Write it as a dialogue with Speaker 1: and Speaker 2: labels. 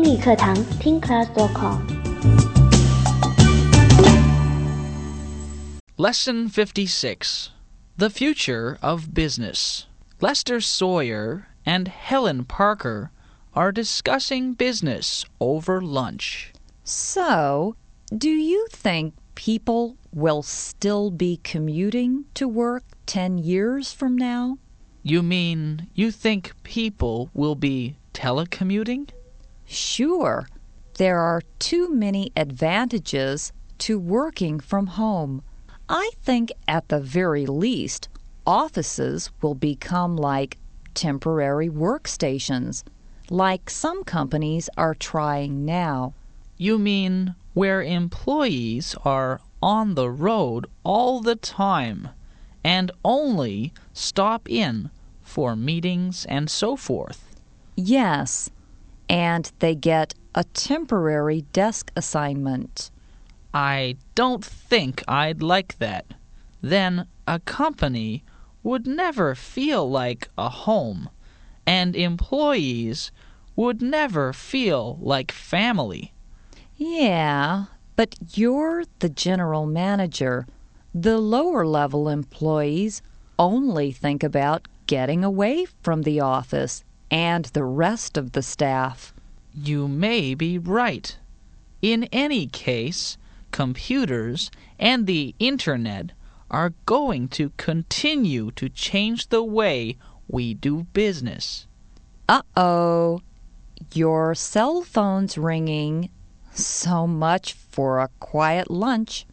Speaker 1: 英语课堂听 class.com。
Speaker 2: Lesson 56. The Future of Business. Lester Sawyer and Helen Parker are discussing business over lunch.
Speaker 3: So, do you think people will still be commuting to work 10 years from now?
Speaker 2: You mean you think people will be telecommuting?
Speaker 3: Sure. There are too many advantages to working from home. I think at the very least, offices will become like temporary workstations, like some companies are trying now.
Speaker 2: You mean where employees are on the road all the time and only stop in for meetings and so forth?
Speaker 3: Yes, and they get a temporary desk assignment.
Speaker 2: I don't think I'd like that. Then a company would never feel like a home, and employees would never feel like family.
Speaker 3: Yeah, but you're the general manager. The lower-level employees only think about getting away from the office and the rest of the staff.
Speaker 2: You may be right. In any case, computers and the Internet are going to continue to change the way we do business.
Speaker 3: Uh-oh, your cell phone's ringing. So much for a quiet lunch.